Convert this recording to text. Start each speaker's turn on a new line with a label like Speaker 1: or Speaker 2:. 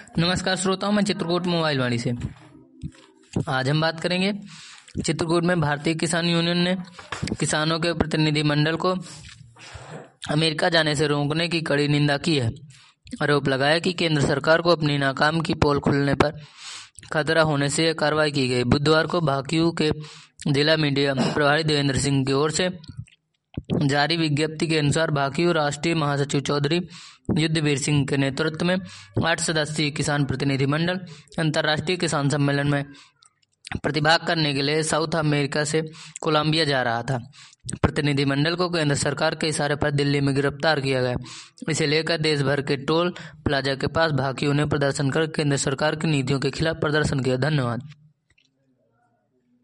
Speaker 1: नमस्कार श्रोताओं, मैं चित्रकूट मोबाइल वाणी से। आज हम बात करेंगे चित्रकूट में भारतीय किसान यूनियन ने किसानों के प्रतिनिधिमंडल को अमेरिका जाने से रोकने की कड़ी निंदा की है। आरोप लगाया कि केंद्र सरकार को अपनी नाकाम की पोल खुलने पर खतरा होने से यह कार्रवाई की गई। बुधवार को भाकियू के जिला मीडिया प्रभारी देवेंद्र सिंह की ओर से जारी विज्ञप्ति के अनुसार भाकियू राष्ट्रीय महासचिव चौधरी युद्धवीर सिंह के नेतृत्व में 8 सदस्यीय किसान प्रतिनिधिमंडल अंतर्राष्ट्रीय किसान सम्मेलन में प्रतिभाग करने के लिए साउथ अमेरिका से कोलंबिया जा रहा था। प्रतिनिधिमंडल को केंद्र सरकार के इशारे पर दिल्ली में गिरफ्तार किया गया। इसे लेकर देश भर के टोल प्लाजा के पास भाकियू ने प्रदर्शन कर केंद्र सरकार की नीतियों के खिलाफ प्रदर्शन किया। धन्यवाद।